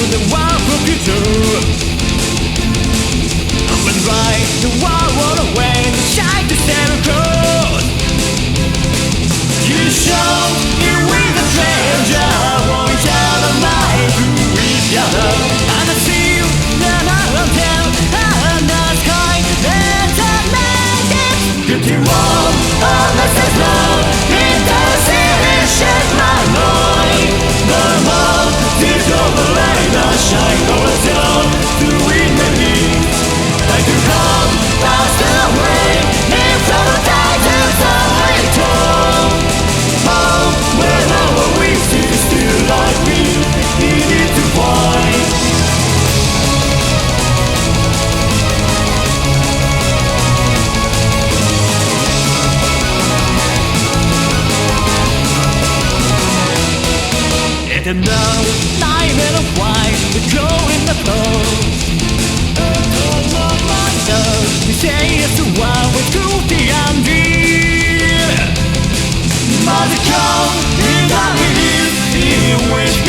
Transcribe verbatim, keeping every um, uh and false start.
the world for future. Up and right, the world roll away, the shine to stand across. You show me with a treasure, one child of mine who is young. And I see you, and I will tell, and the sky, it's amazing. Beauty wall, all this is love, it does it shake my mind. The love is overlaid, the shine goes down to in the heat. Like to come, past the way, in front of titans of it all. Oh, when our wings is still like me, needed to find. Let them know, light and a white, the glow in the flow. We say it's the one with cruelty and fear. But the cold in the hill, in which